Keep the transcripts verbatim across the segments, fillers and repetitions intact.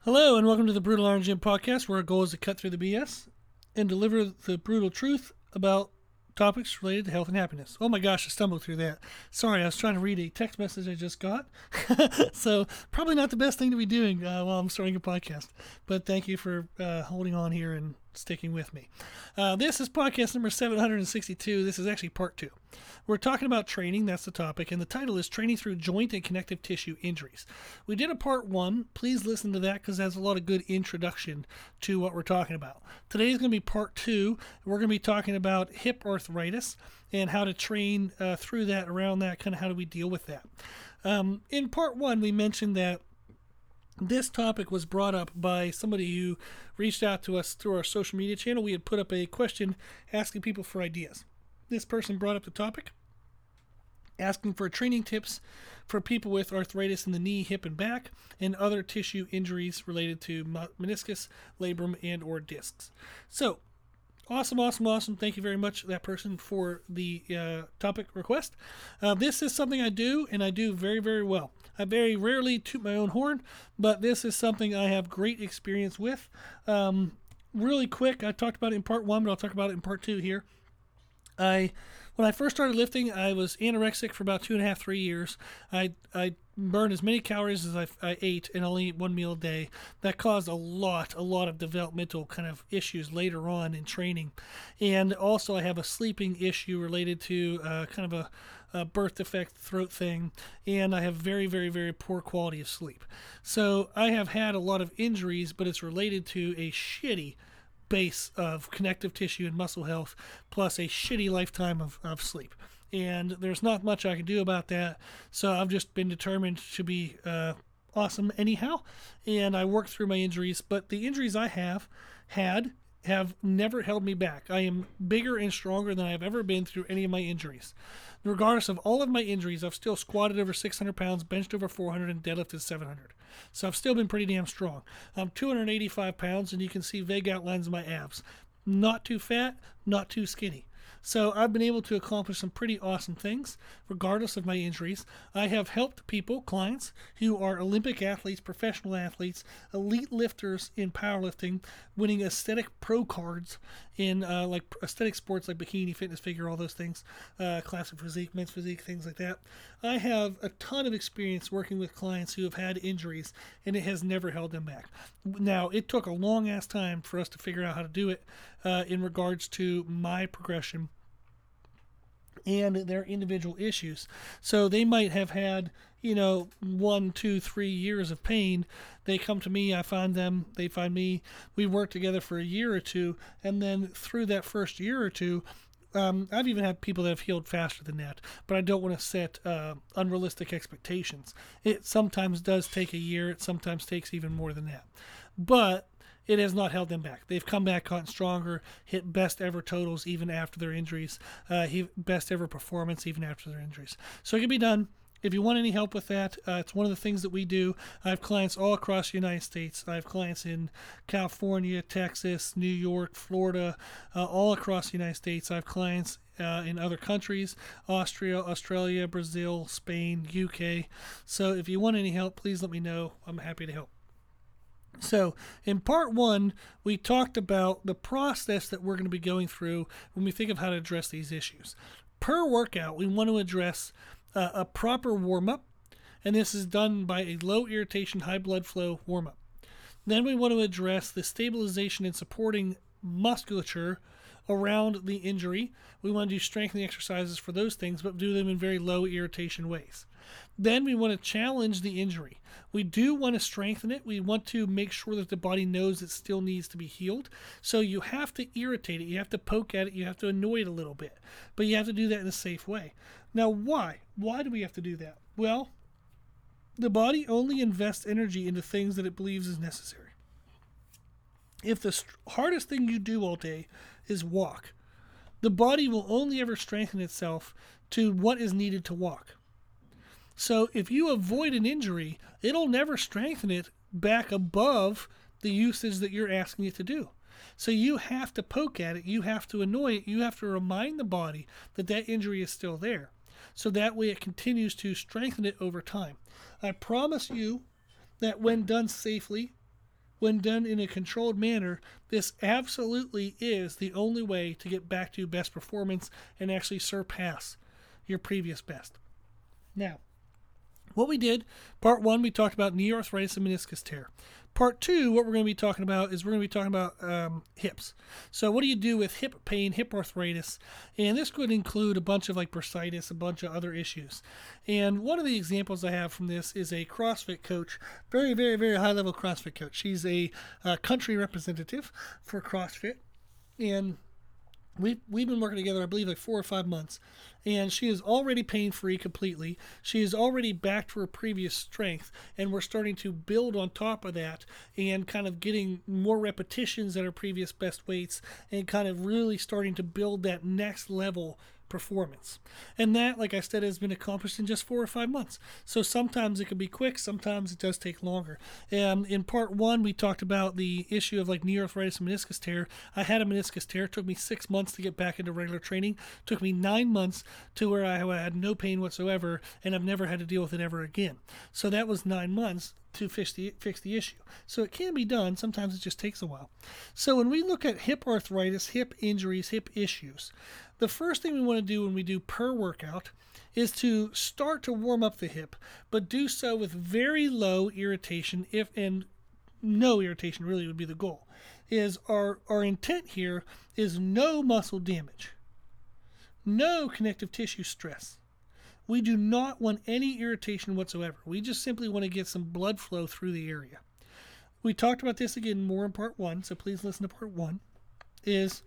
Hello, and welcome to the Brutal Iron Gym podcast, where our goal is to cut through the B S and deliver the brutal truth about topics related to health and happiness. Oh my gosh, I stumbled through that. Sorry, I was trying to read a text message I just got. So, probably not the best thing to be doing uh, while I'm starting a podcast. But thank you for uh, holding on here and sticking with me. Uh, this is podcast number seven hundred sixty-two. This is actually part two. We're talking about training. That's the topic. And the title is Training Through Joint and Connective Tissue Injuries. We did a part one. Please listen to that because it has a lot of good introduction to what we're talking about. Today is going to be part two. We're going to be talking about hip arthritis and how to train uh, through that, around that, kind of how do we deal with that. Um, in part one, we mentioned that this topic was brought up by somebody who reached out to us through our social media channel. We had put up a question asking people for ideas. This person brought up the topic, asking for training tips for people with arthritis in the knee, hip, and back, and other tissue injuries related to meniscus, labrum, and or discs. So, awesome, awesome, awesome. Thank you very much, that person, for the uh, topic request. Uh, this is something I do, and I do very, very well. I very rarely toot my own horn, but this is something I have great experience with. Um, really quick, I talked about it in part one, but I'll talk about it in part two here. I, when I first started lifting, I was anorexic for about two and a half, three years. I I burned as many calories as I, I ate and only ate one meal a day. That caused a lot, a lot of developmental kind of issues later on in training. And also I have a sleeping issue related to uh, kind of a, a birth defect throat thing. And I have very, very, very poor quality of sleep. So I have had a lot of injuries, but it's related to a shitty base of connective tissue and muscle health, plus a shitty lifetime of, of sleep. And there's not much I can do about that. So I've just been determined to be uh, awesome anyhow. And I work through my injuries, but the injuries I have had have never held me back. I am bigger and stronger than I've ever been through any of my injuries. Regardless of all of my injuries, I've still squatted over six hundred pounds, benched over four hundred, and deadlifted seven hundred. So I've still been pretty damn strong. I'm two hundred eighty-five pounds, and you can see vague outlines of my abs. Not too fat, not too skinny. So I've been able to accomplish some pretty awesome things, regardless of my injuries. I have helped people, clients, who are Olympic athletes, professional athletes, elite lifters in powerlifting, winning aesthetic pro cards in uh, like aesthetic sports like bikini, fitness figure, all those things, uh, classic physique, men's physique, things like that. I have a ton of experience working with clients who have had injuries, and it has never held them back. Now, it took a long ass time for us to figure out how to do it uh, in regards to my progression and their individual issues. So they might have had, you know, one, two, three years of pain. They come to me, I find them, they find me. We work together for a year or two, and then through that first year or two, um, I've even had people that have healed faster than that, but I don't want to set uh, unrealistic expectations. It sometimes does take a year. It sometimes takes even more than that. But it has not held them back. They've come back, gotten stronger, hit best ever totals even after their injuries, uh, best ever performance even after their injuries. So it can be done. If you want any help with that, uh, it's one of the things that we do. I have clients all across the United States. I have clients in California, Texas, New York, Florida, uh, all across the United States. I have clients uh, in other countries, Austria, Australia, Brazil, Spain, U K. So if you want any help, please let me know. I'm happy to help. So in part one, we talked about the process that we're going to be going through when we think of how to address these issues. Per workout, we want to address uh, a proper warm-up, and this is done by a low irritation, high blood flow warm-up. Then we want to address the stabilization and supporting musculature around the injury. We want to do strengthening exercises for those things, but do them in very low irritation ways. Then we want to challenge the injury. We do want to strengthen it. We want to make sure that the body knows it still needs to be healed. So you have to irritate it. You have to poke at it. You have to annoy it a little bit. But you have to do that in a safe way. Now, why? Why do we have to do that? Well, the body only invests energy into things that it believes is necessary. If the st- hardest thing you do all day is walk, the body will only ever strengthen itself to what is needed to walk. So if you avoid an injury, it'll never strengthen it back above the usage that you're asking it to do. So you have to poke at it, you have to annoy it, you have to remind the body that that injury is still there. So that way it continues to strengthen it over time. I promise you that when done safely, when done in a controlled manner, this absolutely is the only way to get back to best performance and actually surpass your previous best. Now, what we did, part one, we talked about knee arthritis and meniscus tear. Part two, what we're going to be talking about is we're going to be talking about um, hips. So what do you do with hip pain, hip arthritis? And this could include a bunch of like bursitis, a bunch of other issues. And one of the examples I have from this is a CrossFit coach, very, very, very high-level CrossFit coach. She's a uh, country representative for CrossFit. And We've, we've been working together, I believe, like four or five months, and she is already pain-free completely. She is already back to her previous strength, and we're starting to build on top of that and kind of getting more repetitions at her previous best weights and kind of really starting to build that next level performance. And that, like I said, has been accomplished in just four or five months. So sometimes it can be quick, sometimes it does take longer. Um, in part one, we talked about the issue of like knee arthritis and meniscus tear. I had a meniscus tear. It took me six months to get back into regular training. It took me nine months to where I had no pain whatsoever, and I've never had to deal with it ever again. So that was nine months to fix the, fix the issue. So it can be done. Sometimes it just takes a while. So when we look at hip arthritis, hip injuries, hip issues, the first thing we want to do when we do per workout is to start to warm up the hip, but do so with very low irritation, if and no irritation really would be the goal. Is our, our intent here is no muscle damage, no connective tissue stress. We do not want any irritation whatsoever. We just simply want to get some blood flow through the area. We talked about this again more in part one, so please listen to part one. Is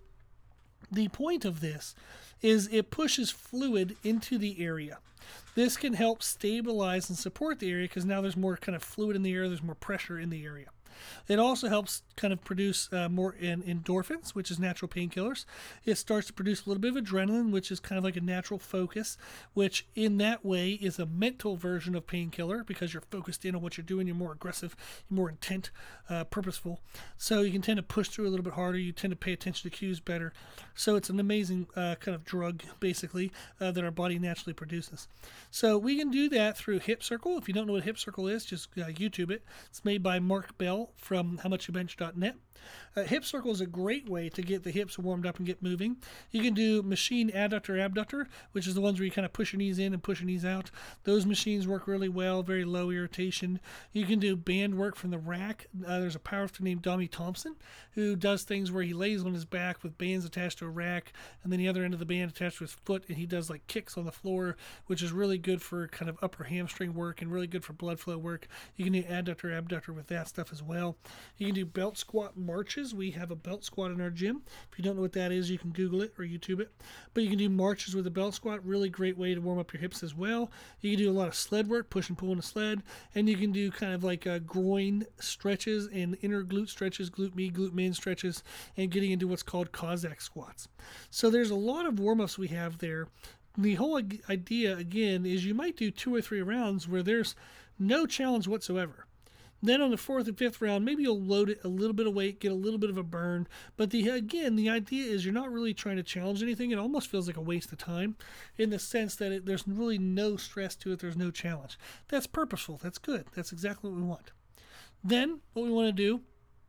the point of this is it pushes fluid into the area. This can help stabilize and support the area because now there's more kind of fluid in the area, there's more pressure in the area. It also helps kind of produce uh, more in endorphins, which is natural painkillers. It starts to produce a little bit of adrenaline, which is kind of like a natural focus, which in that way is a mental version of painkiller because you're focused in on what you're doing. You're more aggressive, you're more intent, uh, purposeful. So you can tend to push through a little bit harder. You tend to pay attention to cues better. So it's an amazing uh, kind of drug, basically, uh, that our body naturally produces. So we can do that through Hip Circle. If you don't know what Hip Circle is, just uh, YouTube it. It's made by Mark Bell from how much you bench dot net. Uh, hip circle is a great way to get the hips warmed up and get moving. You can do machine adductor abductor, which is the ones where you kind of push your knees in and push your knees out. Those machines work really well, very low irritation. You can do band work from the rack. Uh, there's a powerlifter named Dommy Thompson who does things where he lays on his back with bands attached to a rack and then the other end of the band attached to his foot, and he does like kicks on the floor, which is really good for kind of upper hamstring work and really good for blood flow work. You can do adductor abductor with that stuff as well. You can do belt squat marches. We have a belt squat in our gym. If you don't know what that is, you can Google it or YouTube it. But you can do marches with a belt squat. Really great way to warm up your hips as well. You can do a lot of sled work, push and pull in a sled. And you can do kind of like uh, groin stretches and inner glute stretches, glute me, glute min stretches, and getting into what's called Cossack squats. So there's a lot of warm-ups we have there. The whole idea, again, is you might do two or three rounds where there's no challenge whatsoever. Then on the fourth and fifth round, maybe you'll load it a little bit of weight, get a little bit of a burn. But the again, the idea is you're not really trying to challenge anything. It almost feels like a waste of time in the sense that it, there's really no stress to it. There's no challenge. That's purposeful. That's good. That's exactly what we want. Then what we want to do,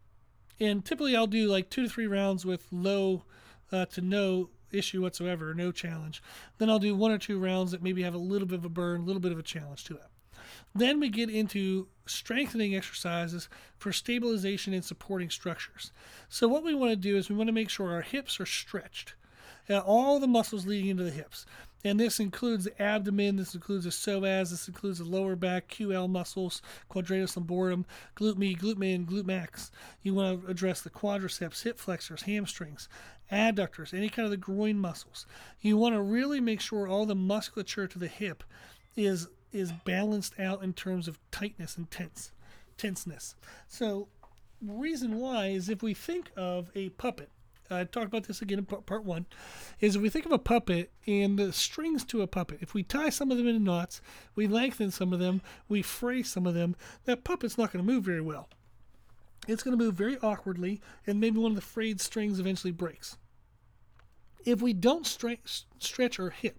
and typically I'll do like two to three rounds with low uh, to no issue whatsoever, no challenge. Then I'll do one or two rounds that maybe have a little bit of a burn, a little bit of a challenge to it. Then we get into strengthening exercises for stabilization and supporting structures. So what we want to do is we want to make sure our hips are stretched, uh, all the muscles leading into the hips. And this includes the abdomen, this includes the psoas, this includes the lower back, Q L muscles, quadratus lumborum, glute me, glute min, glute max. You want to address the quadriceps, hip flexors, hamstrings, adductors, any kind of the groin muscles. You want to really make sure all the musculature to the hip is is balanced out in terms of tightness and tense, tenseness. So the reason why is if we think of a puppet, I talked about this again in part one, is if we think of a puppet and the strings to a puppet, if we tie some of them into knots, we lengthen some of them, we fray some of them, that puppet's not going to move very well. It's going to move very awkwardly, and maybe one of the frayed strings eventually breaks. If we don't stre- stretch our hips,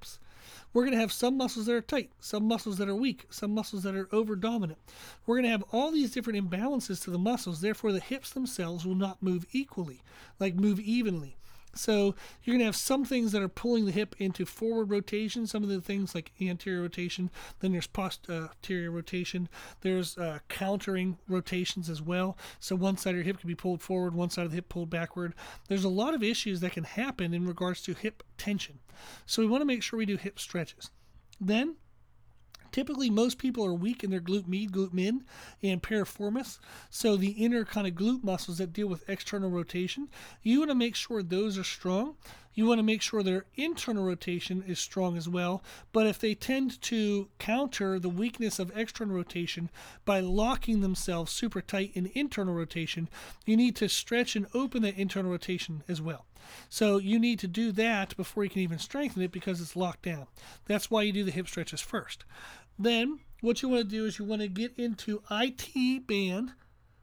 We're going to have some muscles that are tight, some muscles that are weak, some muscles that are over dominant. We're going to have all these different imbalances to the muscles. Therefore, the hips themselves will not move equally, like move evenly. So you're going to have some things that are pulling the hip into forward rotation, some of the things like anterior rotation, then there's posterior rotation, there's uh, countering rotations as well. So one side of your hip can be pulled forward, one side of the hip pulled backward. There's a lot of issues that can happen in regards to hip tension. So we want to make sure we do hip stretches. Then typically, most people are weak in their glute med, glute min, and piriformis. So the inner kind of glute muscles that deal with external rotation, you want to make sure those are strong. You want to make sure their internal rotation is strong as well. But if they tend to counter the weakness of external rotation by locking themselves super tight in internal rotation, you need to stretch and open that internal rotation as well. So you need to do that before you can even strengthen it because it's locked down. That's why you do the hip stretches first. Then what you want to do is you want to get into I T band,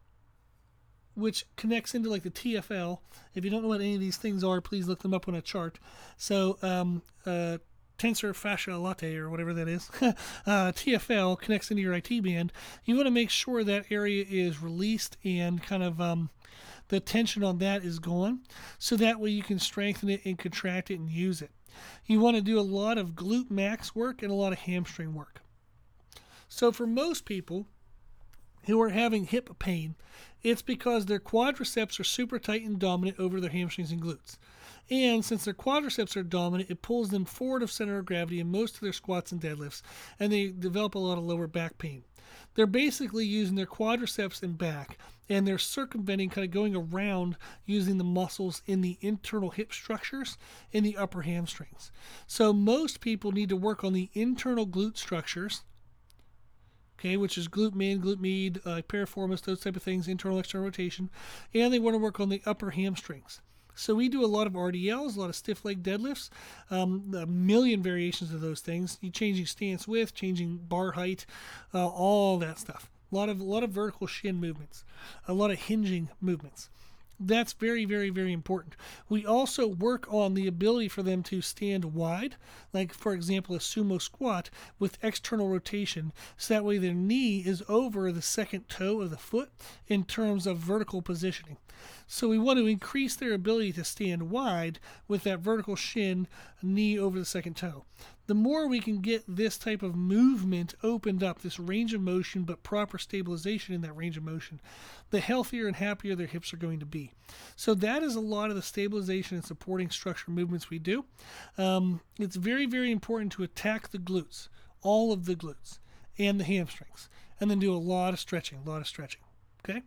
which connects into like the T F L. If you don't know what any of these things are, please look them up on a chart. So um, uh, tensor fascia latte or whatever that is, uh, T F L connects into your I T band. You want to make sure that area is released and kind of um, the tension on that is gone, so that way you can strengthen it and contract it and use it. You want to do a lot of glute max work and a lot of hamstring work. So for most people who are having hip pain, it's because their quadriceps are super tight and dominant over their hamstrings and glutes. And since their quadriceps are dominant, it pulls them forward of center of gravity in most of their squats and deadlifts, and they develop a lot of lower back pain. They're basically using their quadriceps and back, and they're circumventing, kind of going around using the muscles in the internal hip structures in the upper hamstrings. So most people need to work on the internal glute structures, okay, which is glute min, glute med, uh, piriformis, those type of things, internal, external rotation, and they want to work on the upper hamstrings. So we do a lot of R D Ls, a lot of stiff leg deadlifts, um, a million variations of those things. You changing stance width, changing bar height, uh, all that stuff. A lot of a lot of vertical shin movements, a lot of hinging movements. That's very, very, very important. We also work on the ability for them to stand wide, like, for example, a sumo squat with external rotation, so that way their knee is over the second toe of the foot in terms of vertical positioning. So we want to increase their ability to stand wide with that vertical shin, knee over the second toe. The more we can get this type of movement opened up, this range of motion, but proper stabilization in that range of motion, the healthier and happier their hips are going to be. So that is a lot of the stabilization and supporting structure movements we do. Um, it's very, very important to attack the glutes, all of the glutes, and the hamstrings, and then do a lot of stretching, a lot of stretching, okay?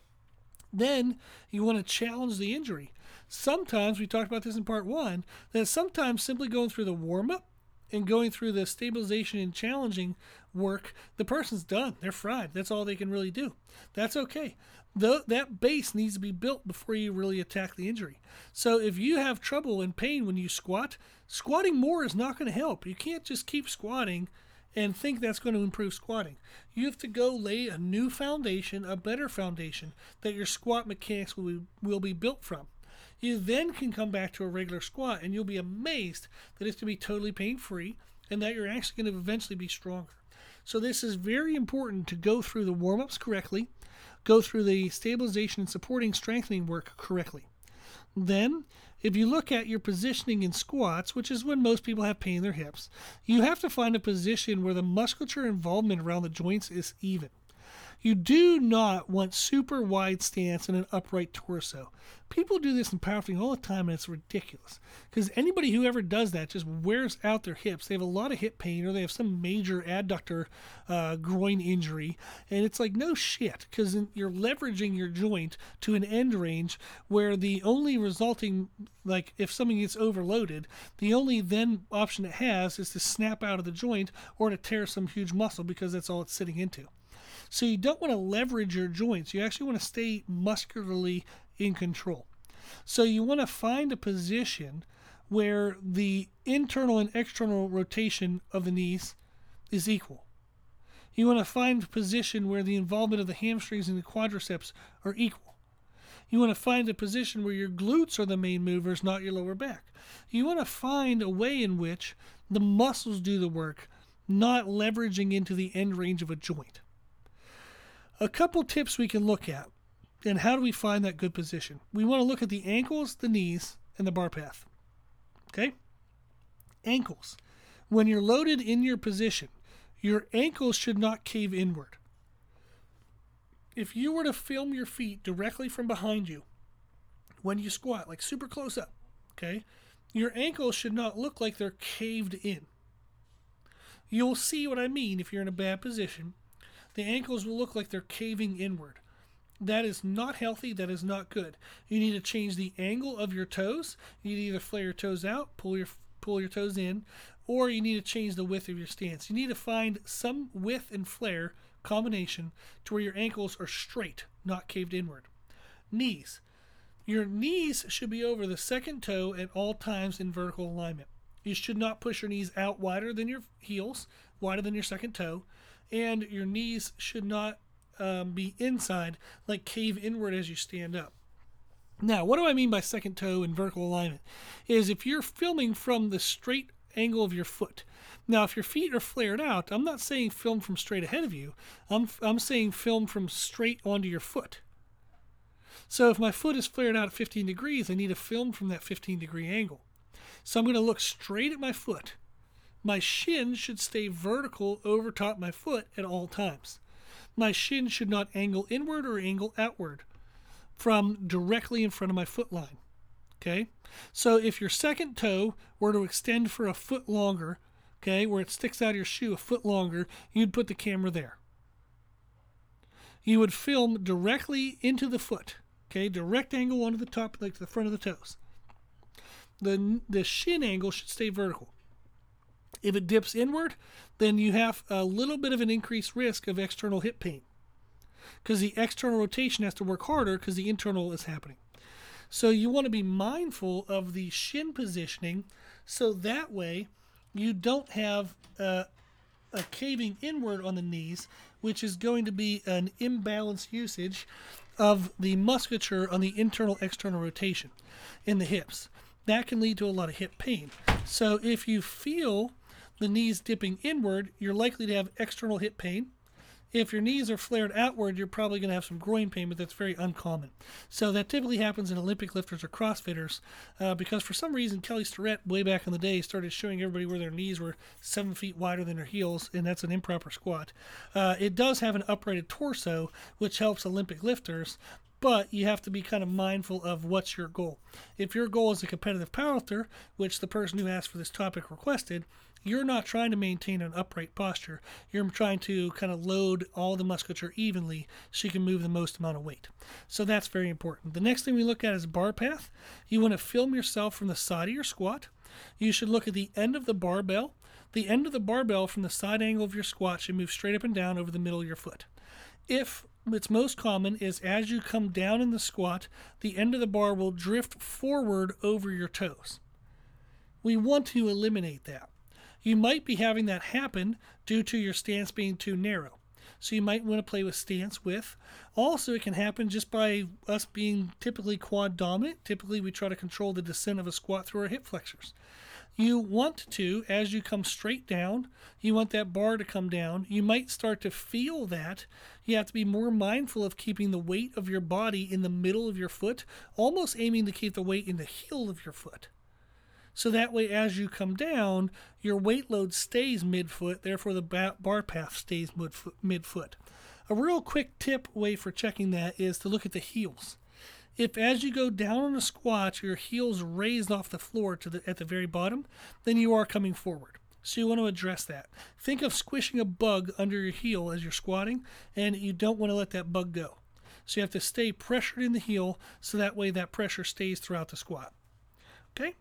Then you want to challenge the injury. Sometimes, we talked about this in part one, that sometimes simply going through the warm-up and going through the stabilization and challenging work, the person's done. They're fried. That's all they can really do. That's okay. The, that base needs to be built before you really attack the injury. So if you have trouble and pain when you squat, squatting more is not going to help. You can't just keep squatting and think that's going to improve squatting. You have to go lay a new foundation, a better foundation, that your squat mechanics will be, will be built from. You then can come back to a regular squat, and you'll be amazed that it's going to be totally pain-free and that you're actually going to eventually be stronger. So this is very important to go through the warm-ups correctly, go through the stabilization and supporting strengthening work correctly. Then, if you look at your positioning in squats, which is when most people have pain in their hips, you have to find a position where the musculature involvement around the joints is even. You do not want super wide stance and an upright torso. People do this in powerlifting all the time, and it's ridiculous. Because anybody who ever does that just wears out their hips. They have a lot of hip pain, or they have some major adductor uh, groin injury. And it's like, no shit, because you're leveraging your joint to an end range where the only resulting, like if something gets overloaded, the only then option it has is to snap out of the joint or to tear some huge muscle, because that's all it's sitting into. So you don't want to leverage your joints. You actually want to stay muscularly in control. So you want to find a position where the internal and external rotation of the knees is equal. You want to find a position where the involvement of the hamstrings and the quadriceps are equal. You want to find a position where your glutes are the main movers, not your lower back. You want to find a way in which the muscles do the work, not leveraging into the end range of a joint. A couple tips we can look at, and how do we find that good position? We want to look at the ankles, the knees, and the bar path. Okay? Ankles. When you're loaded in your position, your ankles should not cave inward. If you were to film your feet directly from behind you when you squat, like super close up, okay, your ankles should not look like they're caved in. You'll see what I mean if you're in a bad position. The ankles will look like they're caving inward. That is not healthy. That is not good. You need to change the angle of your toes. You need to either flare your toes out, pull your pull your toes in, or you need to change the width of your stance. You need to find some width and flare combination to where your ankles are straight, not caved inward. Knees. Your knees should be over the second toe at all times in vertical alignment. You should not push your knees out wider than your heels, wider than your second toe, and your knees should not um, be inside, like cave inward as you stand up. Now, what do I mean by second toe in vertical alignment? Is if you're filming from the straight angle of your foot. Now, if your feet are flared out, I'm not saying film from straight ahead of you. I'm, I'm saying film from straight onto your foot. So if my foot is flared out at fifteen degrees, I need to film from that fifteen degree angle. So I'm going to look straight at my foot. My shin should stay vertical over top my foot at all times. My shin should not angle inward or angle outward from directly in front of my foot line. Okay? So if your second toe were to extend for a foot longer, okay, where it sticks out of your shoe a foot longer, you'd put the camera there. You would film directly into the foot, okay, direct angle onto the top, like the front of the toes. The, the shin angle should stay vertical. If it dips inward, then you have a little bit of an increased risk of external hip pain because the external rotation has to work harder because the internal is happening. So you want to be mindful of the shin positioning so that way you don't have uh, a caving inward on the knees, which is going to be an imbalanced usage of the musculature on the internal-external rotation in the hips. That can lead to a lot of hip pain. So if you feel the knees dipping inward, you're likely to have external hip pain. If your knees are flared outward, you're probably going to have some groin pain, but that's very uncommon. So that typically happens in Olympic lifters or CrossFitters uh, because for some reason Kelly Starrett way back in the day started showing everybody where their knees were seven feet wider than their heels, and that's an improper squat. Uh, it does have an uprighted torso, which helps Olympic lifters, but you have to be kind of mindful of what's your goal. If your goal is a competitive powerlifter, which the person who asked for this topic requested, you're not trying to maintain an upright posture. You're trying to kind of load all the musculature evenly so you can move the most amount of weight. So that's very important. The next thing we look at is bar path. You want to film yourself from the side of your squat. You should look at the end of the barbell. The end of the barbell from the side angle of your squat should move straight up and down over the middle of your foot. If it's most common is as you come down in the squat, the end of the bar will drift forward over your toes. We want to eliminate that. You might be having that happen due to your stance being too narrow. So you might want to play with stance width. Also, it can happen just by us being typically quad dominant. Typically, we try to control the descent of a squat through our hip flexors. You want to, as you come straight down, you want that bar to come down. You might start to feel that. You have to be more mindful of keeping the weight of your body in the middle of your foot, almost aiming to keep the weight in the heel of your foot. So that way, as you come down, your weight load stays midfoot, therefore the bar path stays midfoot. A real quick tip way for checking that is to look at the heels. If as you go down on a squat, your heel's raised off the floor to the, at the very bottom, then you are coming forward. So you want to address that. Think of squishing a bug under your heel as you're squatting, and you don't want to let that bug go. So you have to stay pressured in the heel so that way that pressure stays throughout the squat. Okay?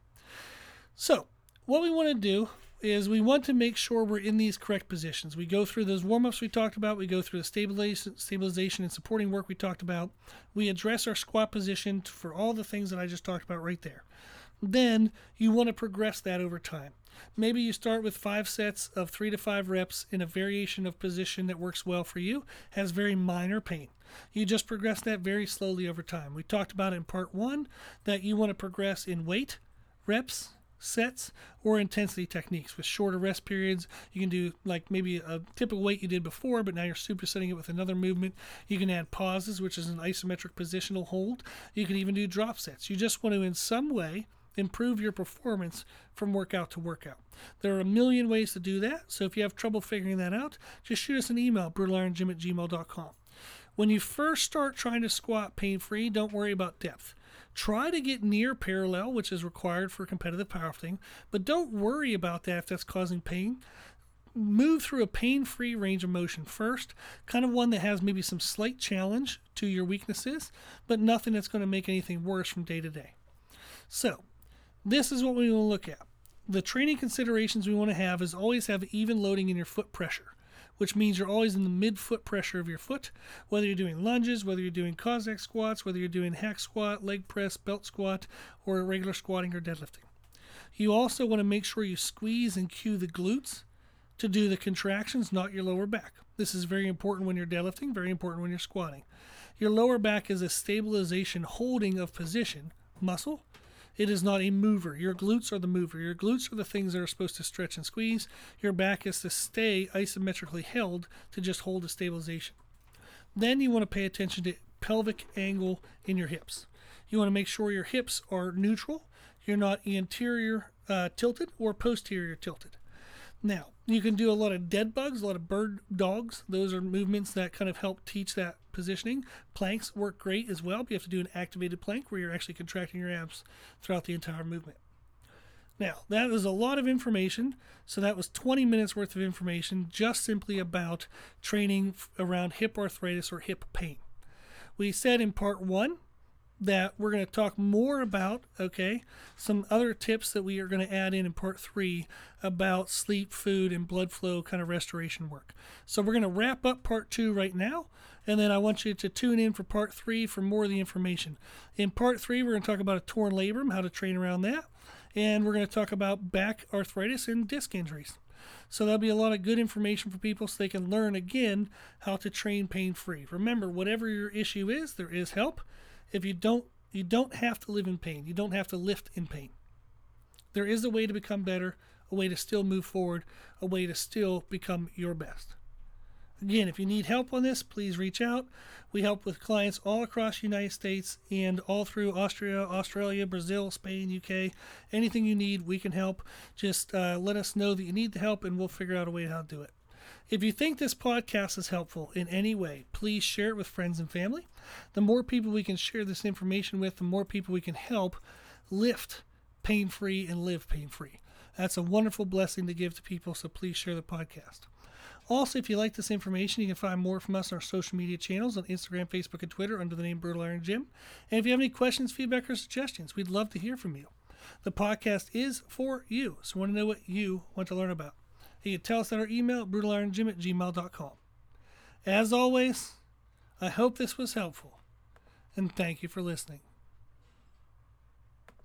So what we want to do is we want to make sure we're in these correct positions. We go through those warm-ups we talked about. We go through the stabilization, stabilization and supporting work we talked about. We address our squat position for all the things that I just talked about right there. Then you want to progress that over time. Maybe you start with five sets of three to five reps in a variation of position that works well for you, has very minor pain. You just progress that very slowly over time. We talked about in part one that you want to progress in weight, reps, sets, or intensity techniques with shorter rest periods. You can do like maybe a typical weight you did before, but now you're supersetting it with another movement. You can add pauses, which is an isometric positional hold. You can even do drop sets. You just want to in some way improve your performance from workout to workout. There are a million ways to do that, so if you have trouble figuring that out, just shoot us an email, brutal iron gym at gmail dot com. When you first start trying to squat pain-free, don't worry about depth. Try to get near parallel, which is required for competitive powerlifting, but don't worry about that if that's causing pain. Move through a pain-free range of motion first, kind of one that has maybe some slight challenge to your weaknesses, but nothing that's going to make anything worse from day to day. So, this is what we want to look at. The training considerations we want to have is always have even loading in your foot pressure, which means you're always in the mid-foot pressure of your foot, whether you're doing lunges, whether you're doing Cossack squats, whether you're doing hack squat, leg press, belt squat, or regular squatting or deadlifting. You also want to make sure you squeeze and cue the glutes to do the contractions, not your lower back. This is very important when you're deadlifting, very important when you're squatting. Your lower back is a stabilization holding of position muscle. It is not a mover. Your glutes are the mover. Your glutes are the things that are supposed to stretch and squeeze. Your back is to stay isometrically held to just hold a stabilization. Then you want to pay attention to pelvic angle in your hips. You want to make sure your hips are neutral. You're not anterior uh, tilted or posterior tilted. Now, you can do a lot of dead bugs, a lot of bird dogs. Those are movements that kind of help teach that positioning. Planks work great as well, but you have to do an activated plank where you're actually contracting your abs throughout the entire movement. Now, that is a lot of information. So that was twenty minutes worth of information just simply about training around hip arthritis or hip pain. We said in part one that we're going to talk more about, okay, some other tips that we are going to add in in part three about sleep, food, and blood flow kind of restoration work. So we're going to wrap up part two right now, and then I want you to tune in for part three for more of the information. In part three, we're going to talk about a torn labrum, how to train around that, and we're going to talk about back arthritis and disc injuries. So that'll be a lot of good information for people so they can learn, again, how to train pain-free. Remember, whatever your issue is, there is help. If you don't, you don't have to live in pain. You don't have to lift in pain. There is a way to become better, a way to still move forward, a way to still become your best. Again, if you need help on this, please reach out. We help with clients all across the United States and all through Austria, Australia, Brazil, Spain, U K. Anything you need, we can help. Just uh, let us know that you need the help, and we'll figure out a way how to do it. If you think this podcast is helpful in any way, please share it with friends and family. The more people we can share this information with, the more people we can help lift pain-free and live pain-free. That's a wonderful blessing to give to people, so please share the podcast. Also, if you like this information, you can find more from us on our social media channels on Instagram, Facebook, and Twitter under the name Brutal Iron Gym. And if you have any questions, feedback, or suggestions, we'd love to hear from you. The podcast is for you, so we want to know what you want to learn about. You can tell us at our email at brutal iron gym at gmail dot com. As always, I hope this was helpful, and thank you for listening.